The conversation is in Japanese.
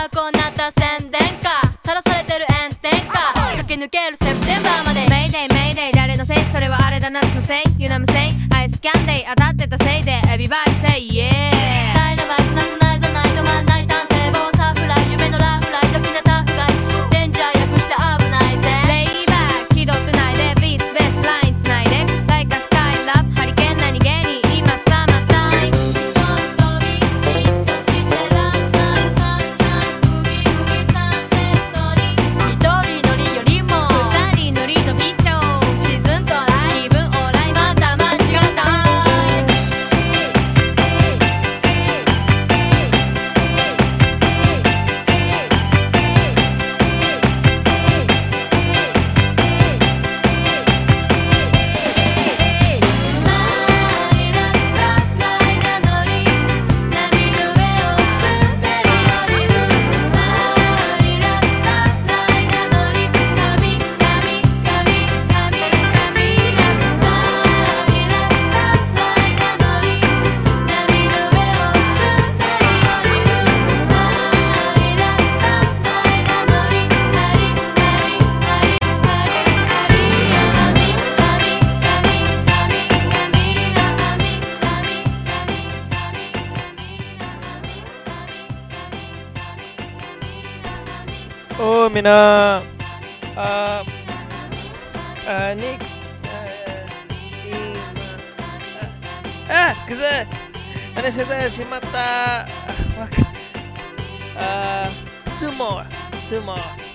こうなった宣伝かさらされてる炎天下駆け抜けるセプテンバーまでメイデイメイデイ誰のせいそれはあれだ夏のせい You know what I'm saying アイスキャンディー当たってたせいで Everybody say yeah ダイナマイトなくないじゃないとまんない探偵棒サフライ夢のラフライ時なタフガイデンジャー訳して危ないぜレイバック気取ってないでビーツベースラインつないでライカスカイラップハリケーン何気に今サマータイムとっとびじっとしてらんないサンシャインブギウギサンセットに一人乗りよりも二人乗りの美女シーズントライ気分オーライまた間違った Oh Mina Nick كذا أنا شمتا سومو